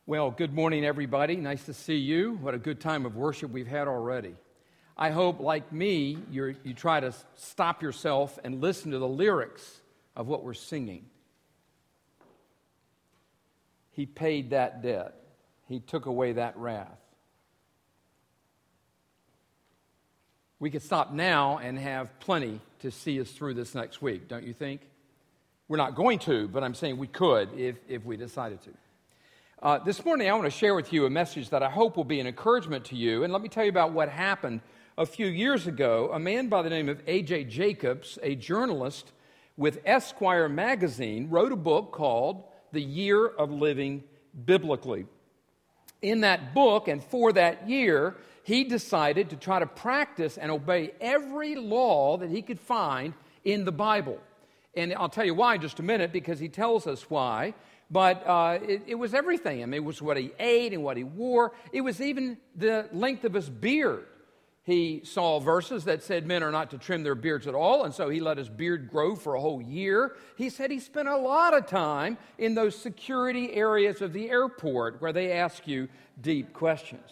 Well, good morning, everybody. Nice to see you. What a good time of worship we've had already. I hope, like me, you try to stop yourself and listen to the lyrics of what we're singing. He paid that debt. He took away that wrath. We could stop now and have plenty to see us through this next week, don't you think? We're not going to, but I'm saying we could if we decided to. This morning I want to share with you a message that I hope will be an encouragement to you. And let me tell you about what happened a few years ago. A man by the name of A.J. Jacobs, a journalist with Esquire magazine, wrote a book called The Year of Living Biblically. In that book and for that year, he decided to try to practice and obey every law that he could find in the Bible. And I'll tell you why in just a minute, because he tells us why. But it was everything. I mean, it was what he ate and what he wore. It was even the length of his beard. He saw verses that said men are not to trim their beards at all, and so he let his beard grow for a whole year. He said he spent a lot of time in those security areas of the airport where they ask you deep questions.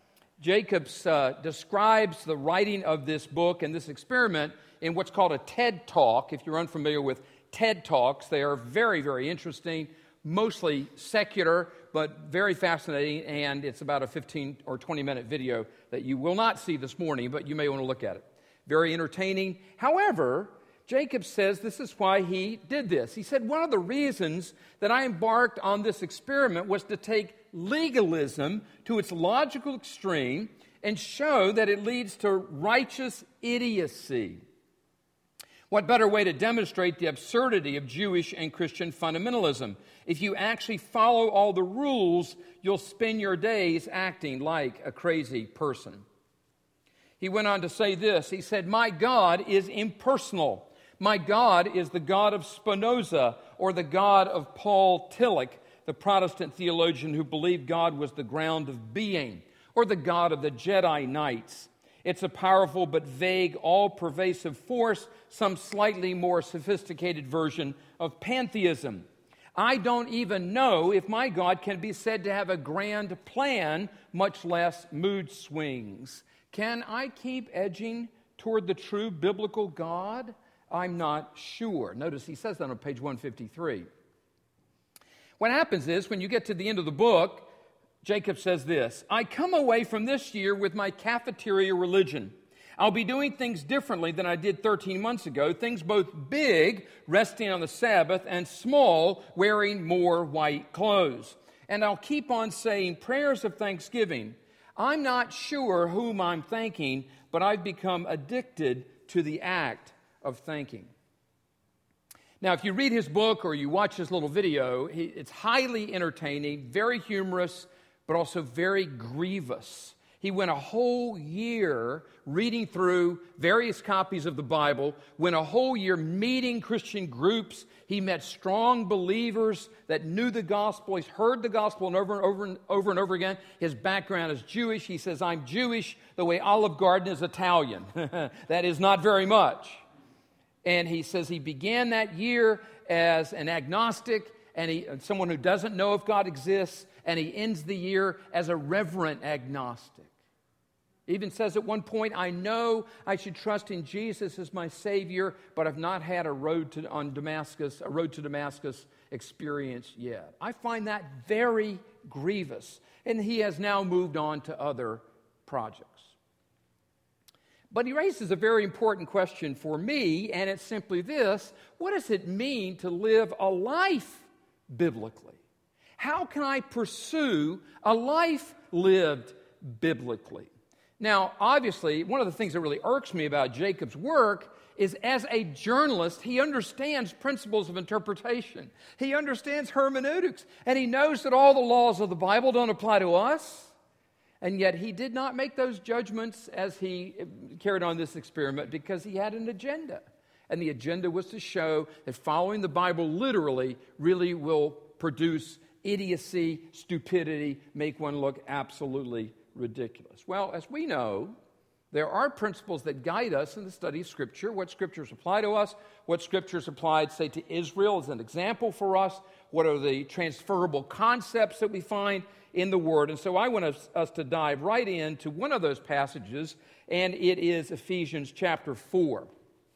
Jacobs describes the writing of this book and this experiment in what's called a TED Talk. If you're unfamiliar with TED Talks, they are very, very interesting. Mostly secular, but very fascinating, and it's about a 15 or 20-minute video that you will not see this morning, but you may want to look at it. Very entertaining. However, Jacob says this is why he did this. He said, one of the reasons that I embarked on this experiment was to take legalism to its logical extreme and show that it leads to righteous idiocy. What better way to demonstrate the absurdity of Jewish and Christian fundamentalism? If you actually follow all the rules, you'll spend your days acting like a crazy person. He went on to say this. He said, my God is impersonal. My God is the God of Spinoza or the God of Paul Tillich, the Protestant theologian who believed God was the ground of being, or the God of the Jedi Knights. It's a powerful but vague, all-pervasive force, some slightly more sophisticated version of pantheism. I don't even know if my God can be said to have a grand plan, much less mood swings. Can I keep edging toward the true biblical God? I'm not sure. Notice he says that on page 153. What happens is, when you get to the end of the book, Jacob says this, I come away from this year with my cafeteria religion. I'll be doing things differently than I did 13 months ago, things both big, resting on the Sabbath, and small, wearing more white clothes. And I'll keep on saying prayers of thanksgiving. I'm not sure whom I'm thanking, but I've become addicted to the act of thanking. Now, if you read his book or you watch his little video, it's highly entertaining, very humorous, but also very grievous. He went a whole year reading through various copies of the Bible, went a whole year meeting Christian groups. He met strong believers that knew the gospel. He's heard the gospel over and over again. His background is Jewish. He says, I'm Jewish the way Olive Garden is Italian. That is not very much. And he says he began that year as an agnostic and someone who doesn't know if God exists, and he ends the year as a reverent agnostic. He even says at one point, I know I should trust in Jesus as my Savior, but I've not had a road to Damascus experience yet. I find that very grievous. And he has now moved on to other projects. But he raises a very important question for me, and it's simply this. What does it mean to live a life biblically? How can I pursue a life lived biblically? Now, obviously, one of the things that really irks me about Jacob's work is as a journalist, he understands principles of interpretation. He understands hermeneutics, and he knows that all the laws of the Bible don't apply to us. And yet he did not make those judgments as he carried on this experiment because he had an agenda. And the agenda was to show that following the Bible literally really will produce idiocy, stupidity, make one look absolutely ridiculous. Well, as we know, There are principles that guide us in the study of Scripture, what Scriptures apply to us, what Scriptures applied, say, to Israel as an example for us, what are the transferable concepts that we find in the Word. And so I want us to dive right into one of those passages, and it is Ephesians chapter 4.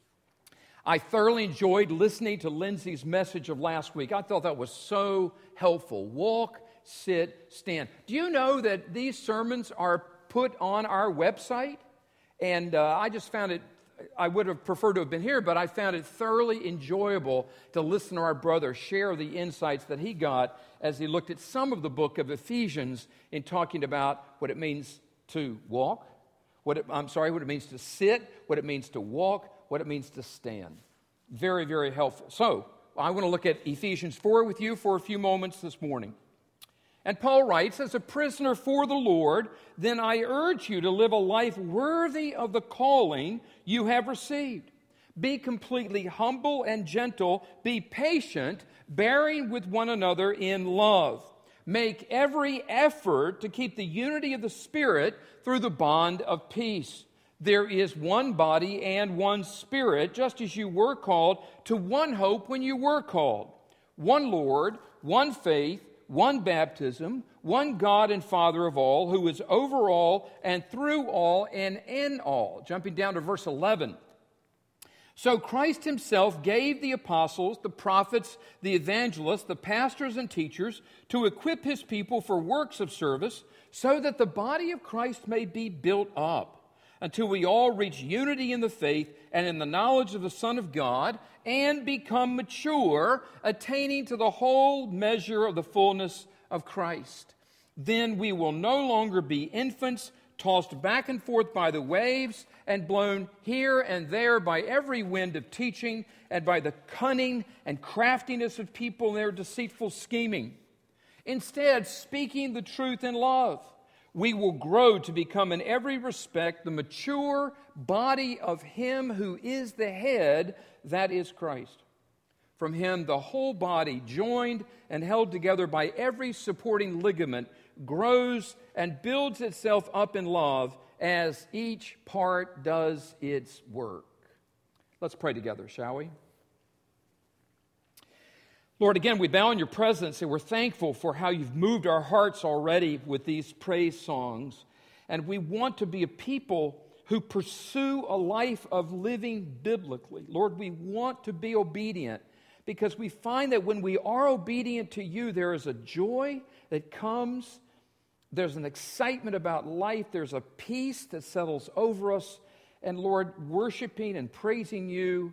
I thoroughly enjoyed listening to Lindsay's message of last week. I thought that was so helpful. Walk, sit, stand. Do you know that these sermons are put on our website? And I just found it, I would have preferred to have been here, but I found it thoroughly enjoyable to listen to our brother share the insights that he got as he looked at some of the book of Ephesians in talking about what it means to walk, what it means to sit, what it means to walk, what it means to stand. Very, very helpful. So, I want to look at Ephesians 4 with you for a few moments this morning. And Paul writes, as a prisoner for the Lord, then I urge you to live a life worthy of the calling you have received. Be completely humble and gentle. Be patient, bearing with one another in love. Make every effort to keep the unity of the Spirit through the bond of peace. There is one body and one Spirit, just as you were called to one hope when you were called. One Lord, one faith, one baptism, one God and Father of all, who is over all and through all and in all. Jumping down to verse 11. So Christ himself gave the apostles, the prophets, the evangelists, the pastors and teachers to equip his people for works of service so that the body of Christ may be built up until we all reach unity in the faith and in the knowledge of the Son of God and become mature, attaining to the whole measure of the fullness of Christ. Then we will no longer be infants, tossed back and forth by the waves and blown here and there by every wind of teaching and by the cunning and craftiness of people in their deceitful scheming. Instead, speaking the truth in love, we will grow to become in every respect the mature body of him who is the head, that is Christ. From him the whole body, joined and held together by every supporting ligament, grows and builds itself up in love as each part does its work. Let's pray together, shall we? Lord, again, we bow in your presence and we're thankful for how you've moved our hearts already with these praise songs. And we want to be a people who pursue a life of living biblically. Lord, we want to be obedient because we find that when we are obedient to you, there is a joy that comes. There's an excitement about life. There's a peace that settles over us. And Lord, worshiping and praising you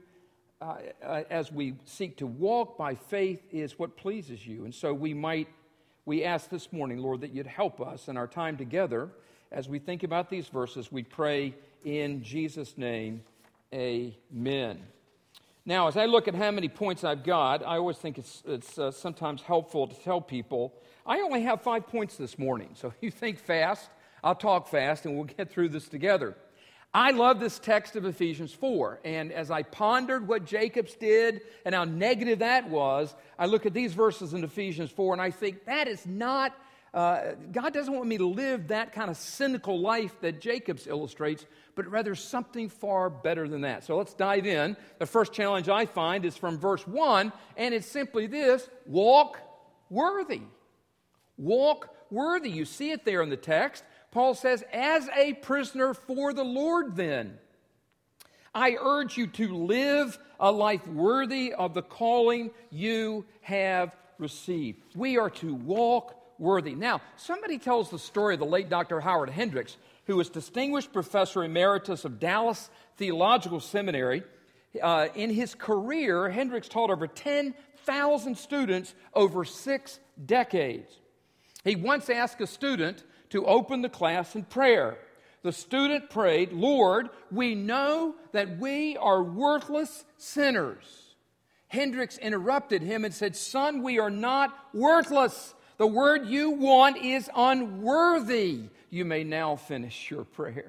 as we seek to walk by faith is what pleases you. And so we ask this morning, Lord, that you'd help us in our time together as we think about these verses. We pray in Jesus' name, amen. Now, as I look at how many points I've got, I always think it's sometimes helpful to tell people, I only have 5 points this morning. So you think fast, I'll talk fast, and we'll get through this together. I love this text of Ephesians 4, and as I pondered what Jacob's did and how negative that was, I look at these verses in Ephesians 4, and I think that is not, God doesn't want me to live that kind of cynical life that Jacob's illustrates, but rather something far better than that. So let's dive in. The first challenge I find is from verse 1, and it's simply this: walk worthy. Walk worthy. You see it there in the text. Paul says, as a prisoner for the Lord then, I urge you to live a life worthy of the calling you have received. We are to walk worthy. Now, somebody tells the story of the late Dr. Howard Hendricks, who was Distinguished Professor Emeritus of Dallas Theological Seminary. In his career, Hendricks taught over 10,000 students over 6 decades. He once asked a student to open the class in prayer. The student prayed, "Lord, we know that we are worthless sinners." Hendricks interrupted him and said, "Son, we are not worthless. The word you want is unworthy. You may now finish your prayer."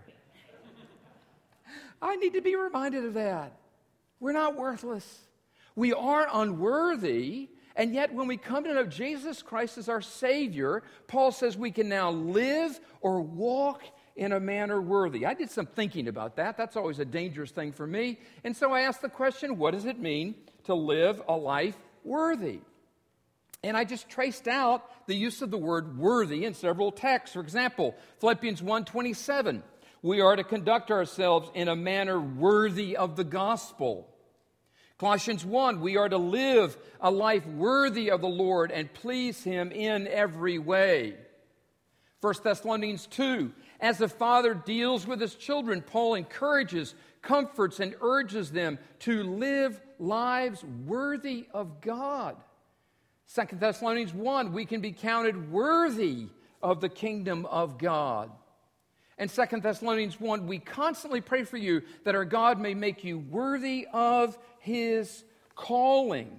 I need to be reminded of that. We're not worthless. We are unworthy. And yet, when we come to know Jesus Christ as our Savior, Paul says we can now live or walk in a manner worthy. I did some thinking about that. That's always a dangerous thing for me. And so I asked the question, what does it mean to live a life worthy? And I just traced out the use of the word worthy in several texts. For example, Philippians 1:27, we are to conduct ourselves in a manner worthy of the gospel. Colossians 1, we are to live a life worthy of the Lord and please Him in every way. 1 Thessalonians 2, as the Father deals with His children, Paul encourages, comforts, and urges them to live lives worthy of God. 2 Thessalonians 1, we can be counted worthy of the kingdom of God. And 2 Thessalonians 1, we constantly pray for you that our God may make you worthy of His calling.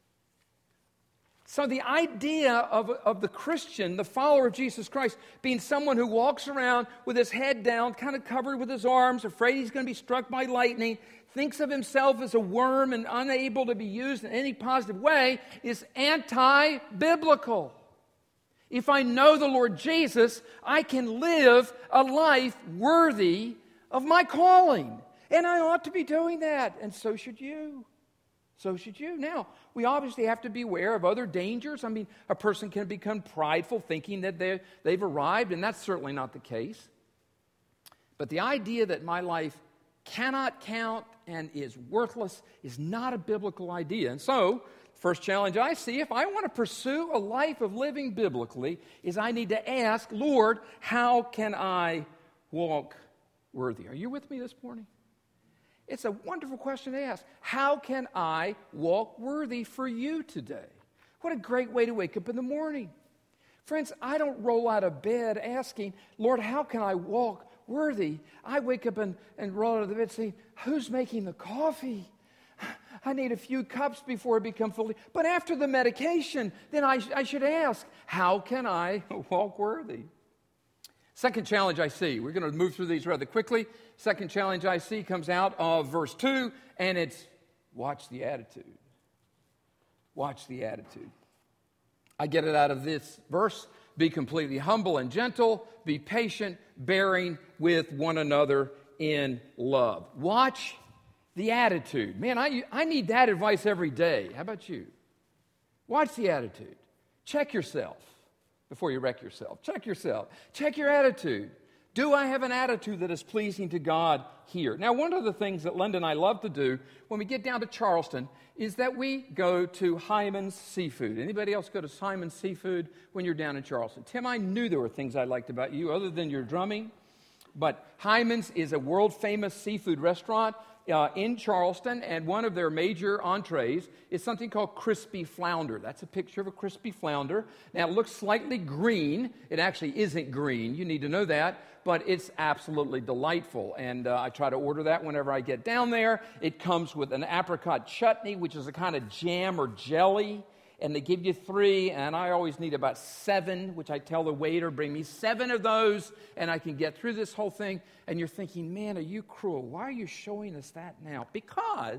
So the idea of the Christian, the follower of Jesus Christ, being someone who walks around with his head down, kind of covered with his arms, afraid he's going to be struck by lightning, thinks of himself as a worm and unable to be used in any positive way, is anti-biblical. If I know the Lord Jesus, I can live a life worthy of my calling. And I ought to be doing that, and so should you. So should you. Now, we obviously have to be aware of other dangers. I mean, a person can become prideful thinking that they've arrived, and that's certainly not the case. But the idea that my life cannot count and is worthless is not a biblical idea. And so, first challenge I see, if I want to pursue a life of living biblically, is I need to ask, Lord, how can I walk worthy? Are you with me this morning? It's a wonderful question to ask. How can I walk worthy for you today? What a great way to wake up in the morning. Friends, I don't roll out of bed asking, Lord, how can I walk worthy? I wake up and roll out of the bed saying, who's making the coffee? I need a few cups before I become fully. But after the medication, then I should ask, how can I walk worthy? Second challenge I see, we're going to move through these rather quickly. Second challenge I see comes out of verse 2, and it's watch the attitude. Watch the attitude. I get it out of this verse. Be completely humble and gentle. Be patient, bearing with one another in love. Watch the attitude. Man, I need that advice every day. How about you? Watch the attitude. Check yourself before you wreck yourself. Check yourself. Check your attitude. Do I have an attitude that is pleasing to God here? Now, one of the things that Linda and I love to do when we get down to Charleston is that we go to Hyman's Seafood. Anybody else go to Hyman's Seafood when you're down in Charleston? Tim, I knew there were things I liked about you other than your drumming. But Hyman's is a world-famous seafood restaurant in Charleston, and one of their major entrees is something called crispy flounder. That's a picture of a crispy flounder. Now, it looks slightly green. It actually isn't green. You need to know that, but it's absolutely delightful, and I try to order that whenever I get down there. It comes with an apricot chutney, which is a kind of jam or jelly, and they give you 3, and I always need about 7, which I tell the waiter, bring me 7 of those, and I can get through this whole thing. And you're thinking, man, are you cruel? Why are you showing us that now? Because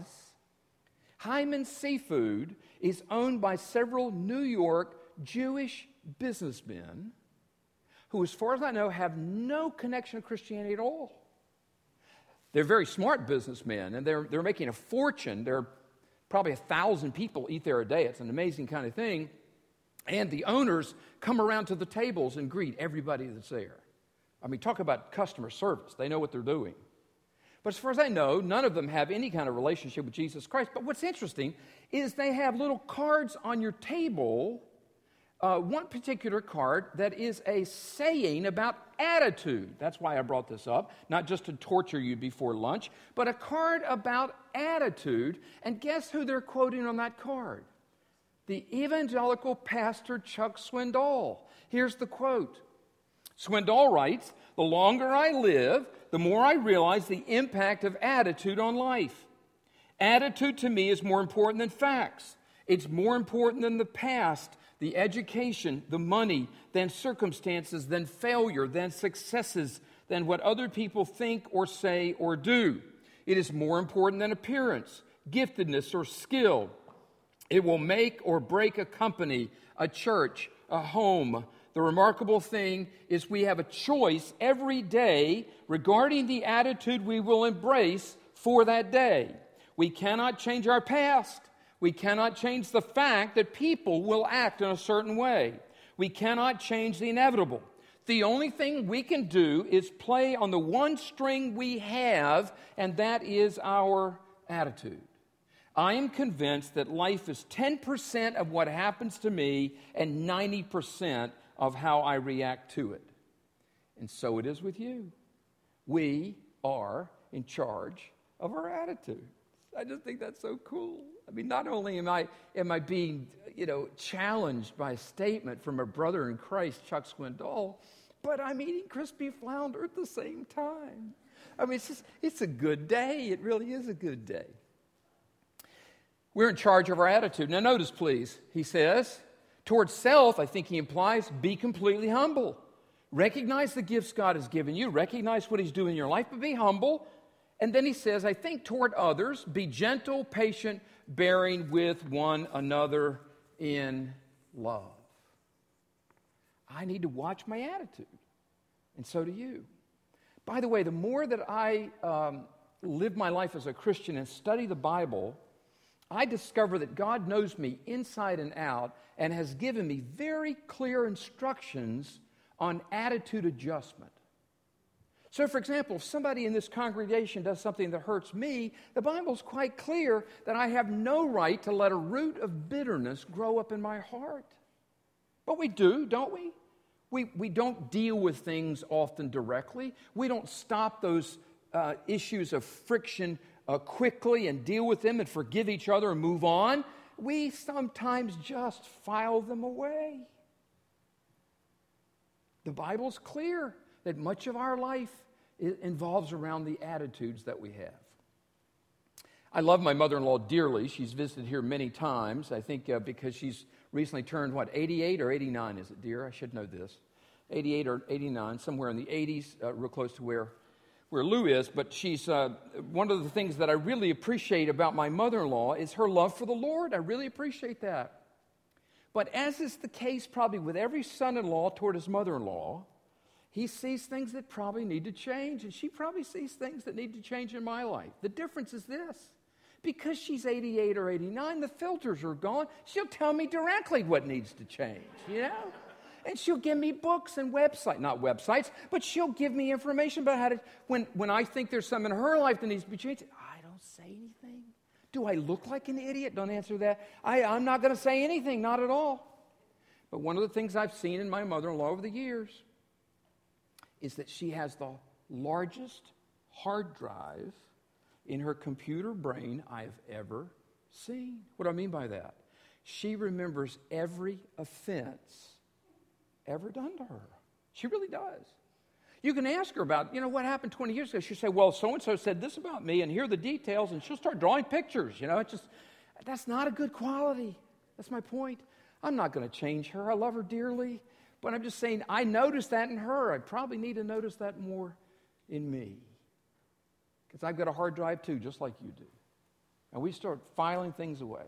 Hyman's Seafood is owned by several New York Jewish businessmen who, as far as I know, have no connection to Christianity at all. They're very smart businessmen, and they're making a fortune. They're probably 1,000 people eat there a day. It's an amazing kind of thing. And the owners come around to the tables and greet everybody that's there. I mean, talk about customer service. They know what they're doing. But as far as I know, none of them have any kind of relationship with Jesus Christ. But what's interesting is they have little cards on your table, one particular card that is a saying about attitude. That's why I brought this up, not just to torture you before lunch, but a card about attitude. And guess who they're quoting on that card? The evangelical pastor Chuck Swindoll. Here's the quote. Swindoll writes, "The longer I live, the more I realize the impact of attitude on life. Attitude to me is more important than facts. It's more important than the past, the education, the money, than circumstances, than failure, than successes, than what other people think or say or do. It is more important than appearance, giftedness, or skill. It will make or break a company, a church, a home. the remarkable thing is we have a choice every day regarding the attitude we will embrace for that day. We cannot change our past. We cannot change the fact that people will act in a certain way. We cannot change the inevitable. The only thing we can do is play on the one string we have, and that is our attitude. I am convinced that life is 10% of what happens to me and 90% of how I react to it. And so it is with you. We are in charge of our attitude. I just think that's so cool. I mean, not only am I being, challenged by a statement from a brother in Christ, Chuck Swindoll, but I'm eating crispy flounder at the same time. I mean, it's a good day. It really is a good day. We're in charge of our attitude. Now notice, please, he says, towards self, I think he implies, be completely humble. Recognize the gifts God has given you. Recognize what he's doing in your life, but be humble. And then he says, I think toward others, be gentle, patient, bearing with one another in love. I need to watch my attitude, and so do you. By the way, the more that I live my life as a Christian and study the Bible, I discover that God knows me inside and out and has given me very clear instructions on attitude adjustment. So, for example, if somebody in this congregation does something that hurts me, the Bible's quite clear that I have no right to let a root of bitterness grow up in my heart. But we do, don't we? We don't deal with things often directly. We don't stop those issues of friction quickly and deal with them and forgive each other and move on. We sometimes just file them away. The Bible's clear that much of our life involves around the attitudes that we have. I love my mother-in-law dearly. She's visited here many times. I think because she's recently turned, 88 or 89, is it, dear? I should know this. 88 or 89, somewhere in the 80s, real close to where Lou is. But she's one of the things that I really appreciate about my mother-in-law is her love for the Lord. I really appreciate that. But as is the case probably with every son-in-law toward his mother-in-law, he sees things that probably need to change, and she probably sees things that need to change in my life. The difference is this. Because she's 88 or 89, the filters are gone. She'll tell me directly what needs to change, And she'll give me books and not websites, but she'll give me information about how to, when I think there's something in her life that needs to be changed, I don't say anything. Do I look like an idiot? Don't answer that. I'm not going to say anything, not at all. But one of the things I've seen in my mother-in-law over the years is that she has the largest hard drive in her computer brain I've ever seen. What do I mean by that? She remembers every offense ever done to her. She really does. You can ask her about, what happened 20 years ago. She'll say, well, so-and-so said this about me, and here are the details, and she'll start drawing pictures. That's not a good quality. That's my point. I'm not going to change her. I love her dearly. But I'm just saying, I noticed that in her. I probably need to notice that more in me. Because I've got a hard drive too, just like you do. And we start filing things away.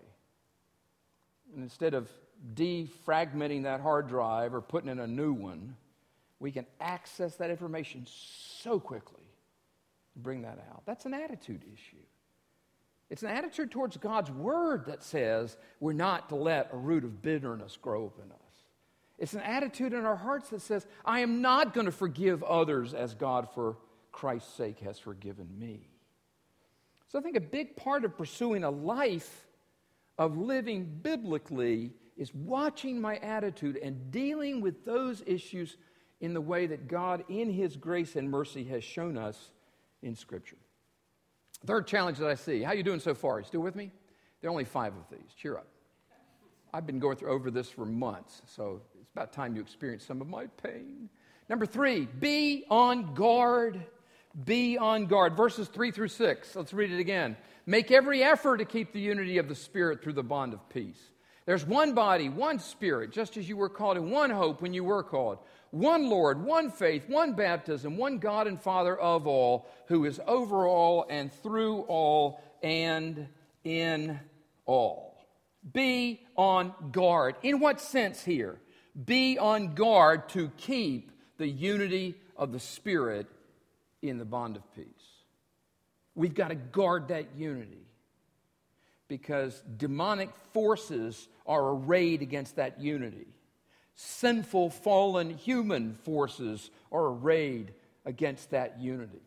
And instead of defragmenting that hard drive or putting in a new one, we can access that information so quickly and bring that out. That's an attitude issue. It's an attitude towards God's word that says we're not to let a root of bitterness grow up in us. It's an attitude in our hearts that says, I am not going to forgive others as God, for Christ's sake, has forgiven me. So I think a big part of pursuing a life of living biblically is watching my attitude and dealing with those issues in the way that God, in His grace and mercy, has shown us in Scripture. Third challenge that I see. How are you doing so far? You still with me? There are only 5 of these. Cheer up. I've been going through over this for months, so it's about time you experience some of my pain. Number 3, be on guard. Be on guard. Verses 3 through 6. Let's read it again. Make every effort to keep the unity of the Spirit through the bond of peace. There's one body, one Spirit, just as you were called, and one hope when you were called. One Lord, one faith, one baptism, one God and Father of all, who is over all and through all and in all. Be on guard. In what sense here? Be on guard to keep the unity of the Spirit in the bond of peace. We've got to guard that unity because demonic forces are arrayed against that unity. Sinful, fallen human forces are arrayed against that unity.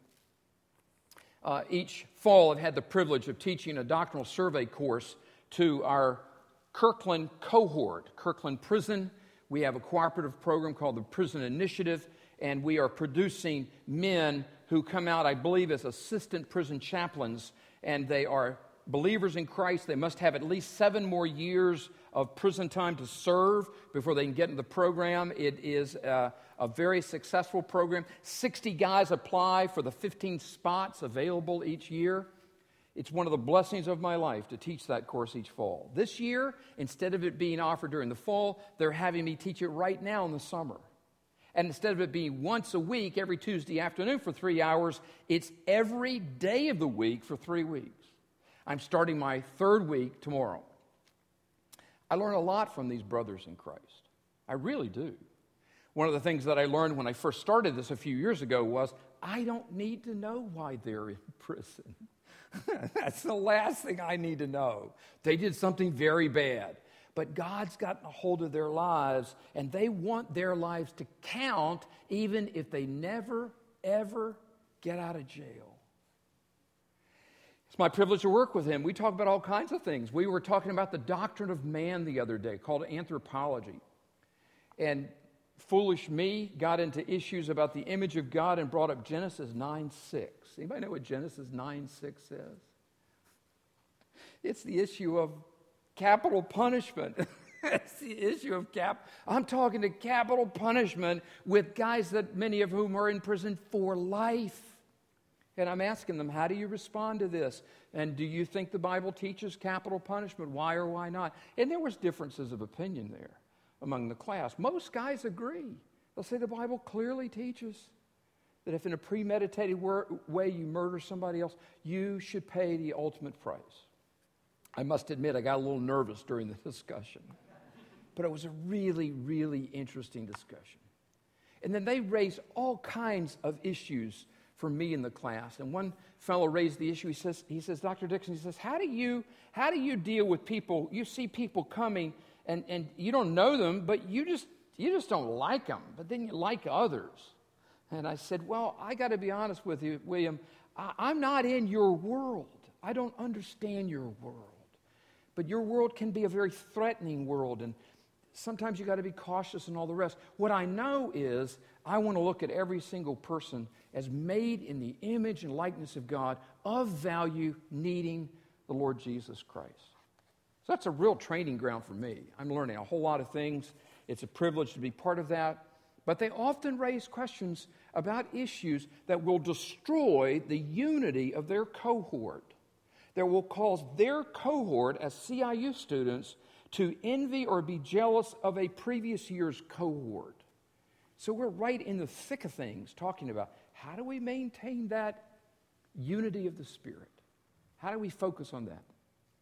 Each fall, I've had the privilege of teaching a doctrinal survey course to our Kirkland cohort, Kirkland Prison. We have a cooperative program called the Prison Initiative, and we are producing men who come out, I believe, as assistant prison chaplains, and they are believers in Christ. They must have at least 7 more years of prison time to serve before they can get into the program. It is a very successful program. 60 guys apply for the 15 spots available each year. It's one of the blessings of my life to teach that course each fall. This year, instead of it being offered during the fall, they're having me teach it right now in the summer. And instead of it being once a week, every Tuesday afternoon for 3 hours, it's every day of the week for 3 weeks. I'm starting my 3rd week tomorrow. I learn a lot from these brothers in Christ. I really do. One of the things that I learned when I first started this a few years ago was I don't need to know why they're in prison. That's the last thing I need to know. They did something very bad. But God's gotten a hold of their lives, and they want their lives to count even if they never, ever get out of jail. It's my privilege to work with him. We talk about all kinds of things. We were talking about the doctrine of man the other day called anthropology. And foolish me got into issues about the image of God and brought up Genesis 9:6. Anybody know what Genesis 9:6 says? It's the issue of capital punishment. It's the issue of I'm talking to capital punishment with guys that many of whom are in prison for life. And I'm asking them, how do you respond to this? And do you think the Bible teaches capital punishment? Why or why not? And there was differences of opinion there among the class. Most guys agree. They'll say the Bible clearly teaches that if in a premeditated way you murder somebody else, you should pay the ultimate price. I must admit, I got a little nervous during the discussion. But it was a really, really interesting discussion. And then they raised all kinds of issues for me in the class. And one fellow raised the issue. He says, Dr. Dixon, he says, how do you deal with people? You see people coming and you don't know them, but you just don't like them. But then you like others. And I said, well, I got to be honest with you, William. I'm not in your world. I don't understand your world. But your world can be a very threatening world, and sometimes you got to be cautious and all the rest. What I know is I want to look at every single person as made in the image and likeness of God, of value, needing the Lord Jesus Christ. So that's a real training ground for me. I'm learning a whole lot of things. It's a privilege to be part of that. But they often raise questions about issues that will destroy the unity of their cohort, that will cause their cohort as CIU students to envy or be jealous of a previous year's cohort. So we're right in the thick of things talking about how do we maintain that unity of the Spirit? How do we focus on that?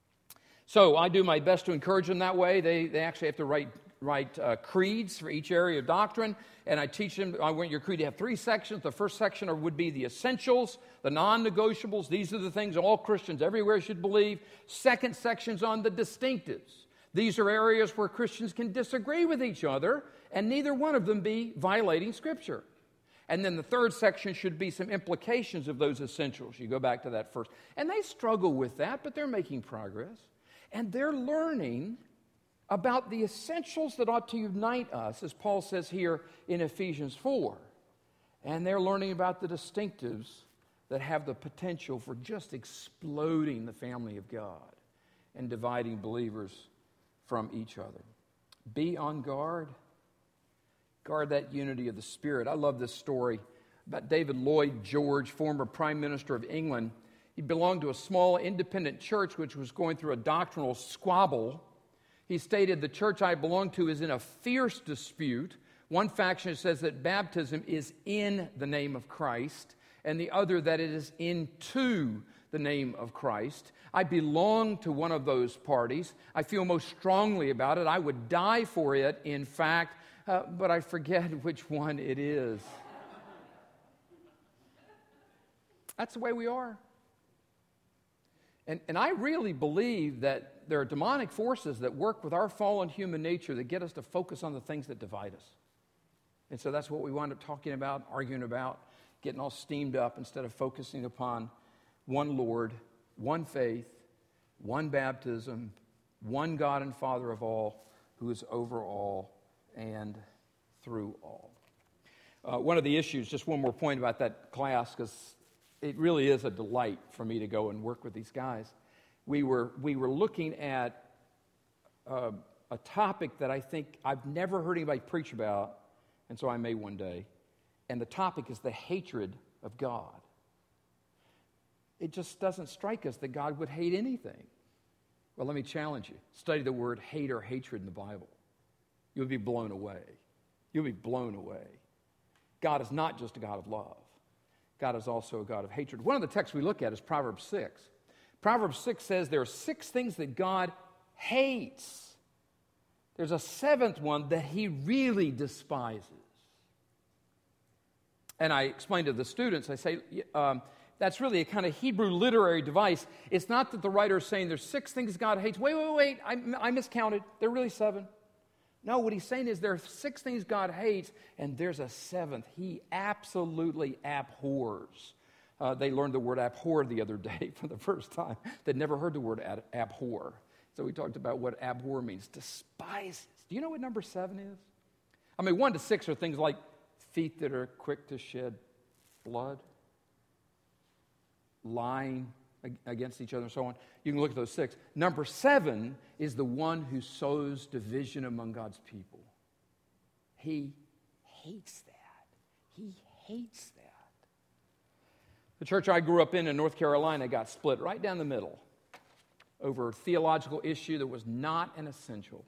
So I do my best to encourage them that way. They actually have to write creeds for each area of doctrine, and I teach them, I want your creed to have 3 sections. The first section would be the essentials, the non-negotiables. These are the things all Christians everywhere should believe. Second section's on the distinctives. These are areas where Christians can disagree with each other, and neither one of them be violating Scripture. And then the third section should be some implications of those essentials. You go back to that first. And they struggle with that, but they're making progress. And they're learning about the essentials that ought to unite us, as Paul says here in Ephesians 4. And they're learning about the distinctives that have the potential for just exploding the family of God and dividing believers from each other. Be on guard. Guard that unity of the Spirit. I love this story about David Lloyd George, former Prime Minister of England. He belonged to a small independent church which was going through a doctrinal squabble. He stated, the church I belong to is in a fierce dispute. One faction says that baptism is in the name of Christ, and the other that it is into the name of Christ. I belong to one of those parties. I feel most strongly about it. I would die for it. In fact, but I forget which one it is. That's the way we are. And I really believe that there are demonic forces that work with our fallen human nature that get us to focus on the things that divide us. And so that's what we wind up talking about, arguing about, getting all steamed up instead of focusing upon one Lord, one faith, one baptism, one God and Father of all, who is over all and through all. One of the issues, just one more point about that class, because it really is a delight for me to go and work with these guys. We were looking at a topic that I think I've never heard anybody preach about, and so I may one day. And the topic is the hatred of God. It just doesn't strike us that God would hate anything. Well, let me challenge you. Study the word hate or hatred in the Bible. You'll be blown away. You'll be blown away. God is not just a God of love. God is also a God of hatred. One of the texts we look at is Proverbs 6. Proverbs 6 says there are 6 things that God hates. There's a 7th one that he really despises. And I explained to the students, I say, that's really a kind of Hebrew literary device. It's not that the writer is saying there's 6 things God hates. Wait, I miscounted. There are really 7. No, what he's saying is there are 6 things God hates, and there's a 7th. He absolutely abhors. They learned the word abhor the other day for the first time. They'd never heard the word abhor. So we talked about what abhor means. Despises. Do you know what number 7 is? I mean, 1 to 6 are things like feet that are quick to shed blood, lying against each other, and so on. You can look at those 6. Number 7 is the one who sows division among God's people. He hates that. He hates that. The church I grew up in North Carolina got split right down the middle over a theological issue that was not an essential.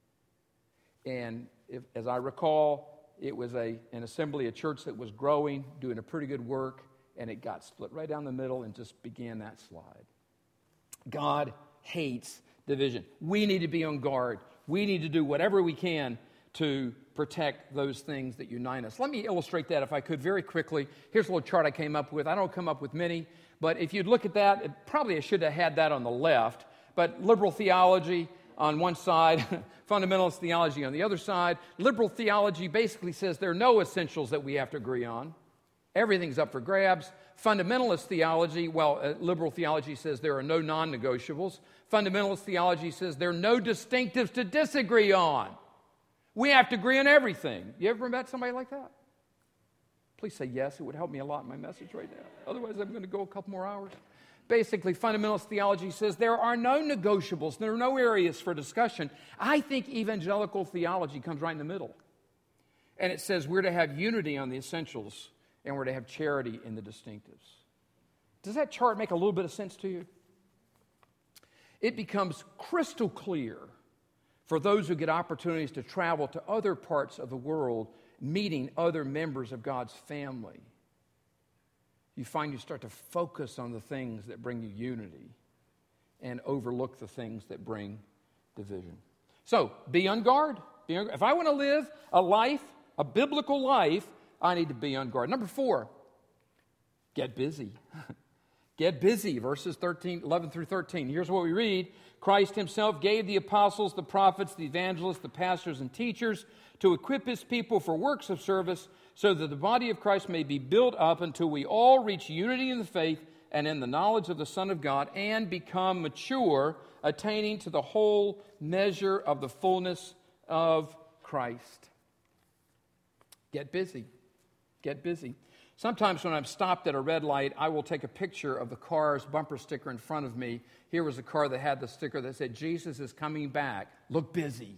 And as I recall, it was an assembly, a church that was growing, doing a pretty good work, and it got split right down the middle and just began that slide. God hates division. We need to be on guard. We need to do whatever we can to protect those things that unite us. Let me illustrate that, if I could, very quickly. Here's a little chart I came up with. I don't come up with many, but if you'd look at that, probably I should have had that on the left. But liberal theology on one side, fundamentalist theology on the other side. Liberal theology basically says there are no essentials that we have to agree on. Everything's up for grabs. Fundamentalist theology, liberal theology says there are no non-negotiables. Fundamentalist theology says there are no distinctives to disagree on. We have to agree on everything. You ever met somebody like that? Please say yes. It would help me a lot in my message right now. Otherwise, I'm going to go a couple more hours. Basically, fundamentalist theology says there are no negotiables. There are no areas for discussion. I think evangelical theology comes right in the middle. And it says we're to have unity on the essentials and we're to have charity in the distinctives. Does that chart make a little bit of sense to you? It becomes crystal clear for those who get opportunities to travel to other parts of the world, meeting other members of God's family. You find you start to focus on the things that bring you unity and overlook the things that bring division. So, be on guard. If I want to live a life, a biblical life, I need to be on guard. Number 4, get busy. Get busy, verses 11 through 13. Here's what we read. Christ himself gave the apostles, the prophets, the evangelists, the pastors, and teachers to equip his people for works of service so that the body of Christ may be built up until we all reach unity in the faith and in the knowledge of the Son of God and become mature, attaining to the whole measure of the fullness of Christ. Get busy. Get busy. Sometimes when I'm stopped at a red light, I will take a picture of the car's bumper sticker in front of me. Here was a car that had the sticker that said, Jesus is coming back. Look busy.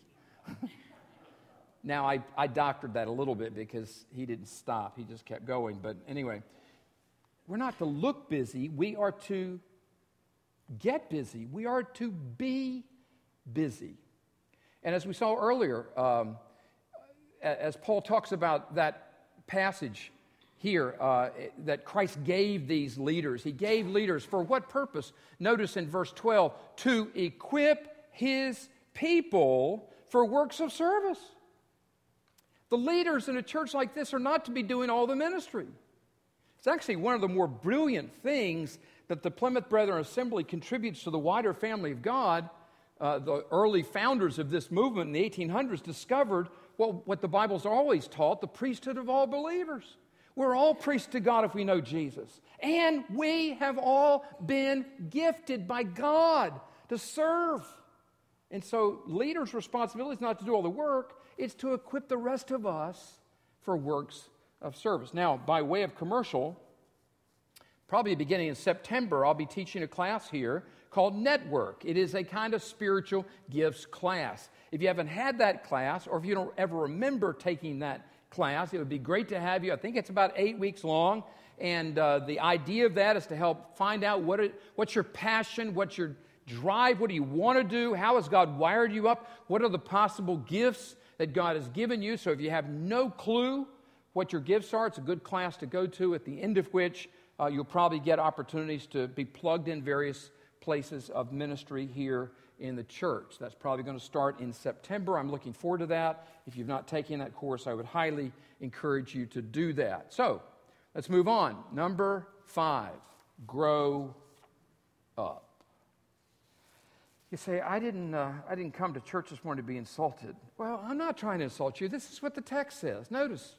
Now, I doctored that a little bit because he didn't stop. He just kept going. But anyway, we're not to look busy. We are to get busy. We are to be busy. And as we saw earlier, as Paul talks about that passage here, that Christ gave these leaders. He gave leaders for what purpose? Notice in verse 12, to equip his people for works of service. The leaders in a church like this are not to be doing all the ministry. It's actually one of the more brilliant things that the Plymouth Brethren Assembly contributes to the wider family of God. The early founders of this movement in the 1800s discovered what the Bible's always taught, the priesthood of all believers. We're all priests to God if we know Jesus. And we have all been gifted by God to serve. And so leaders' responsibility is not to do all the work, it's to equip the rest of us for works of service. Now, by way of commercial, probably beginning in September, I'll be teaching a class here called Network. It is a kind of spiritual gifts class. If you haven't had that class, or if you don't ever remember taking that class, it would be great to have you. I think it's about 8 weeks long, and the idea of that is to help find out what's your passion, what's your drive, what do you want to do, how has God wired you up, what are the possible gifts that God has given you. So if you have no clue what your gifts are, it's a good class to go to, at the end of which you'll probably get opportunities to be plugged in various places of ministry here in the church. That's probably going to start in September. I'm looking forward to that. If you've not taken that course, I would highly encourage you to do that. So, let's move on. Number 5, grow up. You say, I didn't come to church this morning to be insulted. Well, I'm not trying to insult you. This is what the text says. Notice.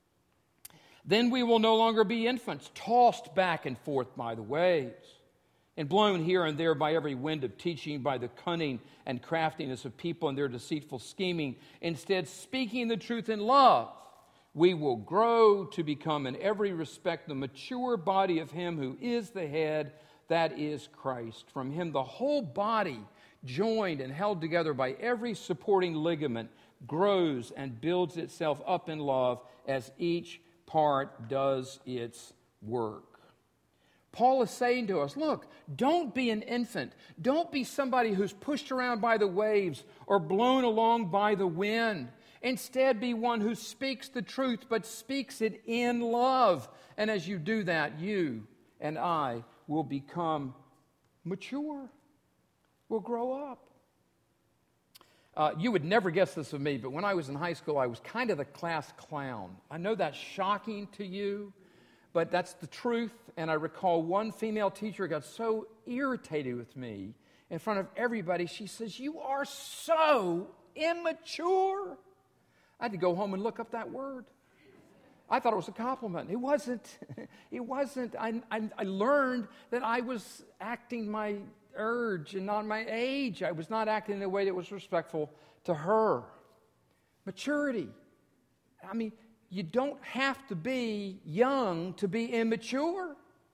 Then we will no longer be infants, tossed back and forth by the waves, and blown here and there by every wind of teaching, by the cunning and craftiness of people and their deceitful scheming. Instead, speaking the truth in love, we will grow to become in every respect the mature body of Him who is the head, that is Christ. From Him the whole body, joined and held together by every supporting ligament, grows and builds itself up in love as each part does its work. Paul is saying to us, look, don't be an infant. Don't be somebody who's pushed around by the waves or blown along by the wind. Instead, be one who speaks the truth, but speaks it in love. And as you do that, you and I will become mature. We'll grow up. You would never guess this of me, but when I was in high school, I was kind of the class clown. I know that's shocking to you, but that's the truth. And I recall one female teacher got so irritated with me in front of everybody. She says, "You are so immature." I had to go home and look up that word. I thought it was a compliment. It wasn't. It wasn't. I learned that I was acting my urge and not my age. I was not acting in a way that was respectful to her. Maturity. I mean, you don't have to be young to be immature.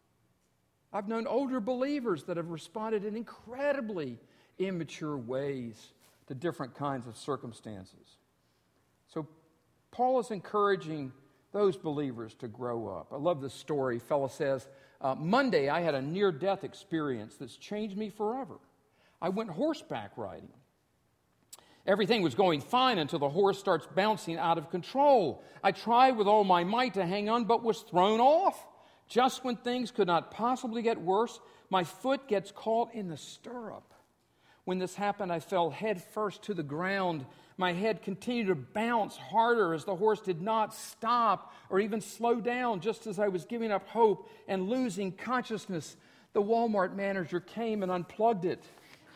I've known older believers that have responded in incredibly immature ways to different kinds of circumstances. So Paul is encouraging those believers to grow up. I love this story. A fellow says, Monday I had a near-death experience that's changed me forever. I went horseback riding. Everything was going fine until the horse starts bouncing out of control. I tried with all my might to hang on, but was thrown off. Just when things could not possibly get worse, my foot gets caught in the stirrup. When this happened, I fell head first to the ground. My head continued to bounce harder as the horse did not stop or even slow down. Just as I was giving up hope and losing consciousness, the Walmart manager came and unplugged it.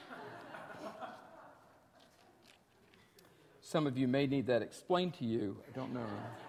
Some of you may need that explained to you. I don't know.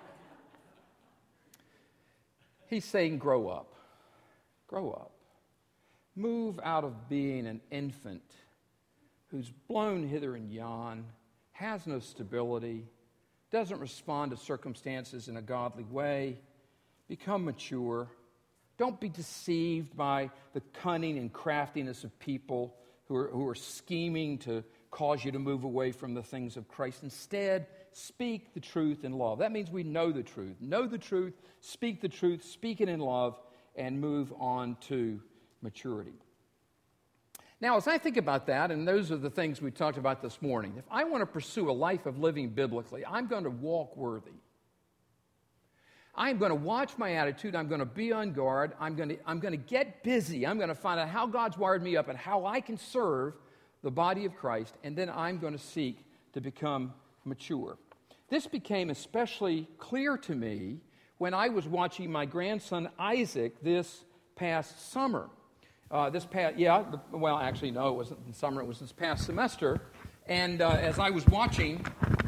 He's saying, grow up. Grow up. Move out of being an infant who's blown hither and yon, has no stability, doesn't respond to circumstances in a godly way. Become mature. Don't be deceived by the cunning and craftiness of people who are scheming to cause you to move away from the things of Christ. Instead, speak the truth in love. That means we know the truth. Know the truth, speak it in love, and move on to maturity. Now, as I think about that, and those are the things we talked about this morning, if I want to pursue a life of living biblically, I'm going to walk worthy. I'm going to watch my attitude. I'm going to be on guard. I'm going to get busy. I'm going to find out how God's wired me up and how I can serve the body of Christ, and then I'm going to seek to become mature. This became especially clear to me when I was watching my grandson Isaac this past summer. Actually, no, it wasn't in summer, it was this past semester. And as I was watching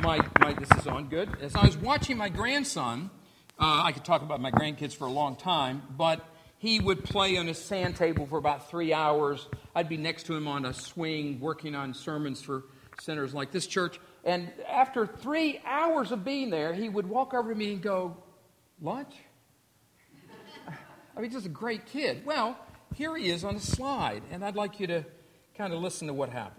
As I was watching my grandson, I could talk about my grandkids for a long time, but he would play on a sand table for about 3 hours. I'd be next to him on a swing, working on sermons for centers like this church. And after 3 hours of being there, he would walk over to me and go, "Lunch?" I mean, just a great kid. Well, here he is on a slide, and I'd like you to kind of listen to what happens.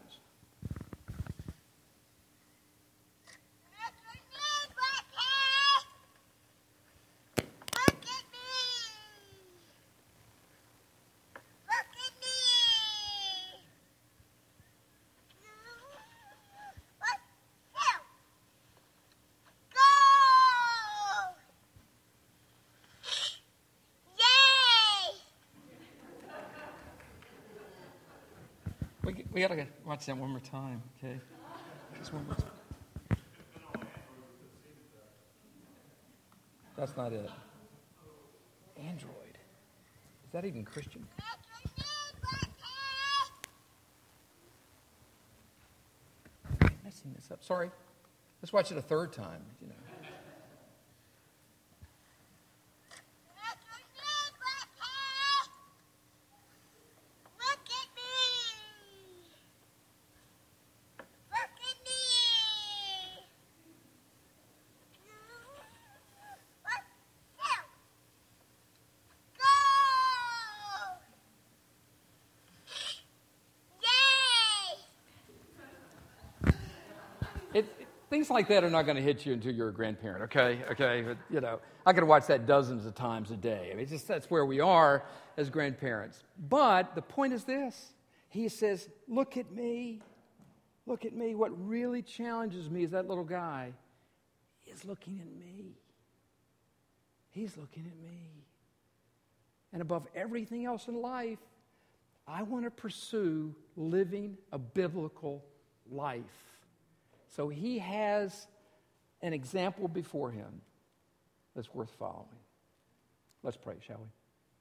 We got to watch that one more time, okay? Just one more time. That's not it. Android. Is that even Christian? I'm messing this up. Sorry. Let's watch it a third time, Things like that are not going to hit you until you're a grandparent, okay? But, I could watch that dozens of times a day. I mean, that's where we are as grandparents. But the point is this. He says, look at me. Look at me. What really challenges me is that little guy is looking at me. He's looking at me. And above everything else in life, I want to pursue living a biblical life. So he has an example before him that's worth following. Let's pray, shall we?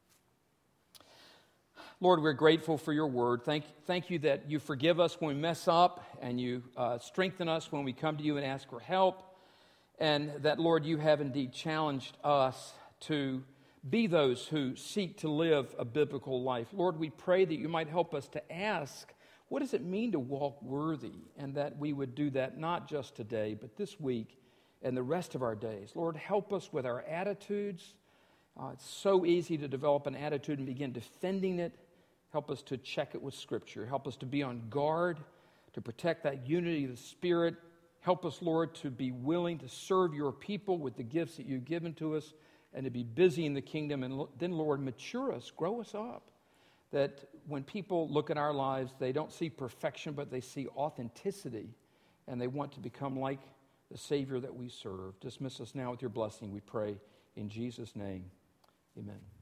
Lord, we're grateful for your word. Thank you that you forgive us when we mess up and you strengthen us when we come to you and ask for help. And that, Lord, you have indeed challenged us to be those who seek to live a biblical life. Lord, we pray that you might help us to ask, what does it mean to walk worthy? And that we would do that not just today, but this week and the rest of our days. Lord, help us with our attitudes. It's so easy to develop an attitude and begin defending it. Help us to check it with Scripture. Help us to be on guard, to protect that unity of the Spirit. Help us, Lord, to be willing to serve your people with the gifts that you've given to us and to be busy in the kingdom. And then, Lord, mature us, grow us up. That when people look at our lives, they don't see perfection, but they see authenticity, and they want to become like the Savior that we serve. Dismiss us now with your blessing, we pray. In Jesus' name, amen.